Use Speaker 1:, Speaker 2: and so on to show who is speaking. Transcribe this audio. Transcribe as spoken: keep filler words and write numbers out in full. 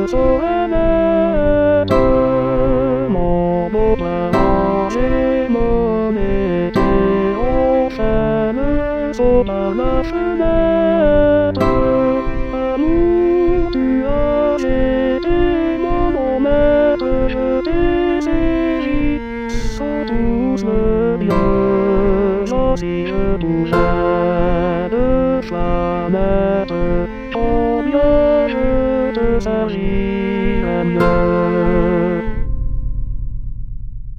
Speaker 1: saurais mettre mon beau bras et mon été en chaîne saut par la fenêtre. Amour, tu as été mon maître, je t'ai saisi sans tous le bien. Si je bougeais de fenêtre, combien je te servirais mieux.